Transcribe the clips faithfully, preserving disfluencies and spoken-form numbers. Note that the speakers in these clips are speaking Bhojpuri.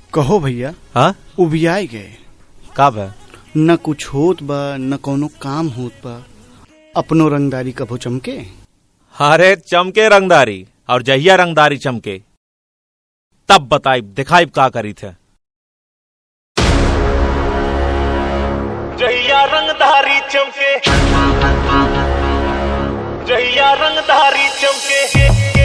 कहो भैया। हाँ उबियाई गए का बा? न कुछ होत बा न कोनो काम होत बा। अपनो रंगदारी कभो चमके। अरे चमके रंगदारी, और जहिया रंगदारी चमके तब बताई दिखाई का करी थे। जहिया रंगधारी चमके, जहिया रंगधारी चमके।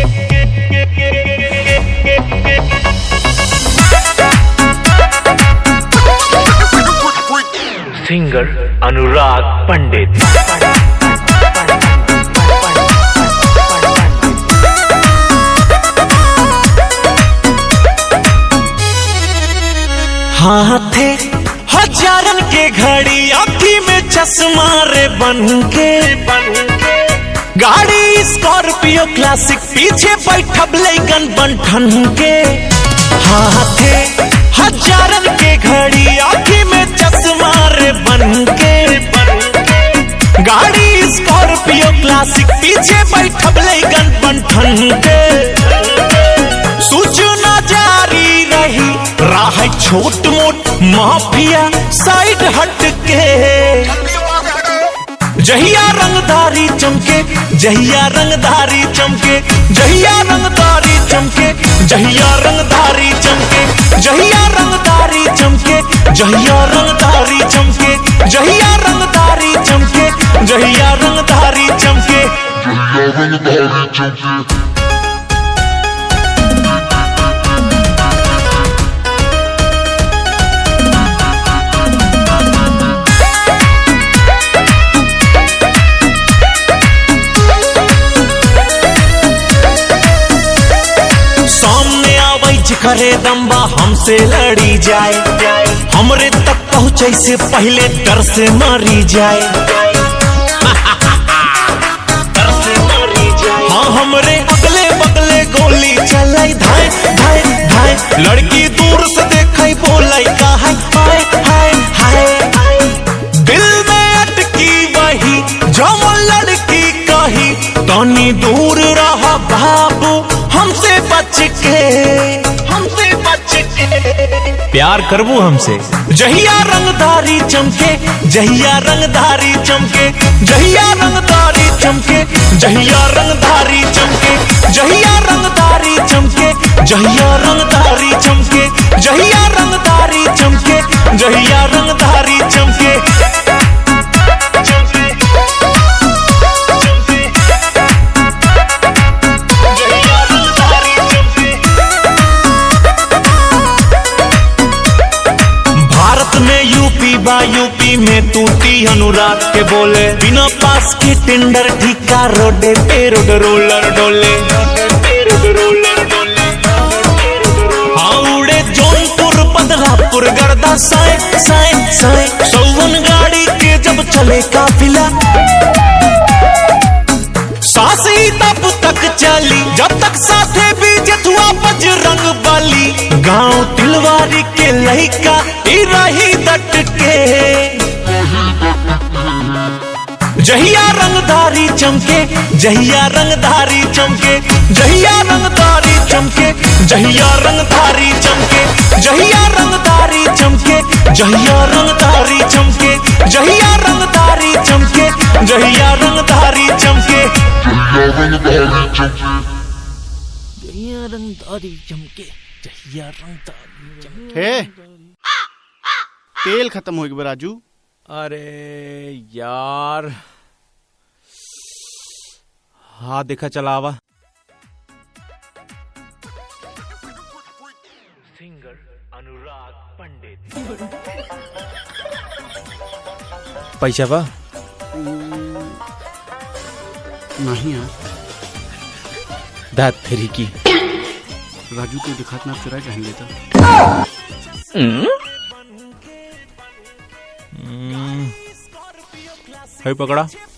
सिंगर अनुराग पंडित। हाथे हजारन के घड़ी, आँखी में चश्मा रे बन के, गाड़ी स्कॉर्पियो क्लासिक, पीछे बैठब लेगन बंठन के। हाथे हजारन के घड़ी, आँखी में चश्मा रे बन के, गाड़ी स्कॉर्पियो क्लासिक, पीछे बैठब लेगन बंठन के। सूचना जारी रही, राह छोट मोट माफिया साइड हट के। जहिया रंगदारी चमके, जहिया रंगदारी चमके, जहिया रंगदारी चमके, जहिया रंगदारी चमके, जहिया रंगदारी चमके, जहिया रंगदारी चमके, जहिया रंगदारी चमके, जहिया रंगदारी चमके, जहिया रंगदारी चमके। करे दम्बा हमसे लड़ी जाए, हमरे तक पहुँचे से पहले डर से मरी जाए। डर से मरी जाए। हाँ हमरे अगले बगले गोली चलाई, धाए धाए धाए। लड़की दूर से देखे बोले का हाय हाय हाय। दिल में अटकी वही जो लड़की कही, तनी दूर रहा बाबू हमसे बच के, हमसे बच के। प्यार करबू हमसे। जहिया रंगदारी चमके, जहिया रंगदारी चमके, जहिया रंगदारी चमके, जहिया रंगदारी चमके, जहिया रंगदारी चमके, जहिया रंगदारी चमके, जहिया रंगदारी चमके, जहिया रंगदारी चमके। बा यूपी में तूती अनुराग के बोले, बिना पास के टेंडर ठिका रोडे पे रोड रोलर डोले। हाँ उड़े जौनपुर बदलापुर गर्दा साए साए साए। सौवन गाड़ी के जब चले काफिला, सासी तब तक चली जब तक साथे भी जथुआ बजरंग बली। गांव तिलवारी के लइका रही डट के। जहिया रंगदारी चमके, जहिया रंगदारी चमके, जहिया रंगदारी चमके, जहिया रंगदारी चमके, जहिया रंगदारी चमके, जहिया रंगदारी चमके, जहिया रंगदारी चमके, जहिया रंगदारी चमके, जहिया रंगदारी चमके, जहिया रंगदारी चमके, जहिया रंगदारी चमके। तेल खत्म हो गया राजू। अरे यार हाँ देखा चलावा। सिंगर अनुराग पंडित। पैसा बा नहीं यार। दाद फेरी की राजू को दिखात ना चुरा के लेता। है पकड़ा।